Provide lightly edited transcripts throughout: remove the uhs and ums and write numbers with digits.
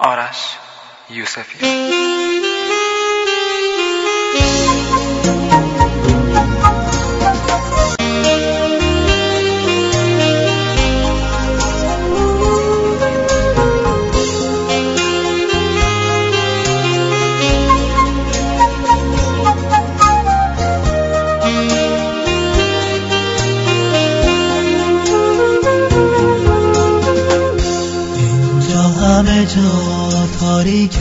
آرش یوسفی. همه جا تاریکه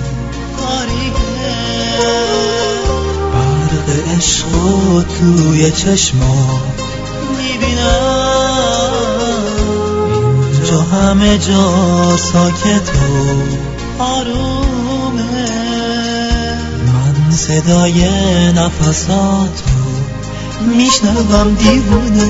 برق عشق و توی چشمات میبینم. اینجا همه جا ساکت و آرومه، من صدای نفساتو میشنوم دیوونه.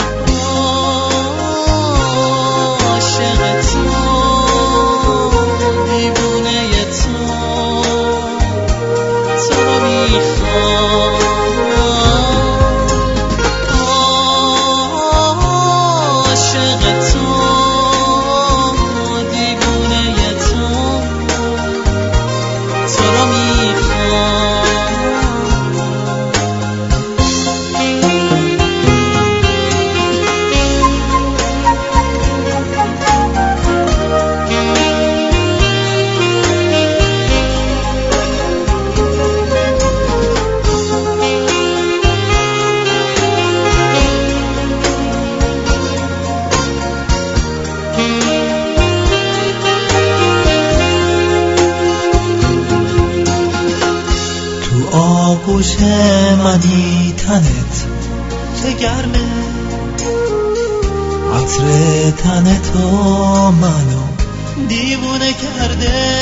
آغوش منی تنت چه گرمه، عطر تن تو منو دیوونه کرده.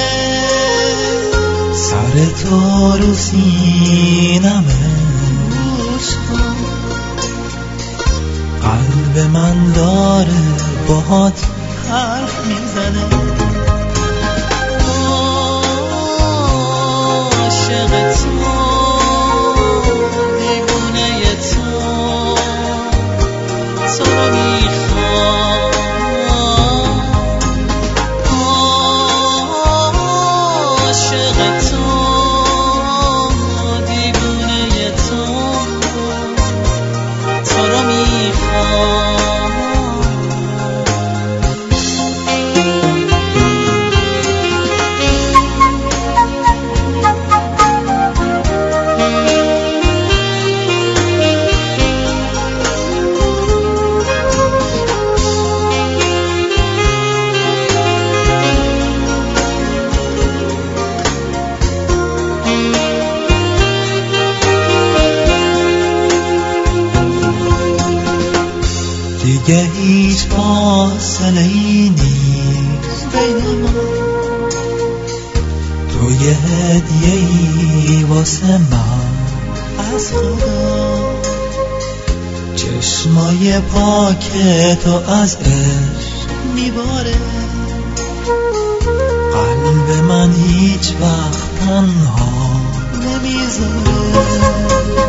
سر تو رو سینمه، قلب من داره باهات حرف میزنه. دیگه هیچ فاصله ای نیست بین ما، تو یه هدیه ای واسه من از خدا. چشمای پاک تو از عشق میباره، قلب من هیچ وقت تنها نمیذاره.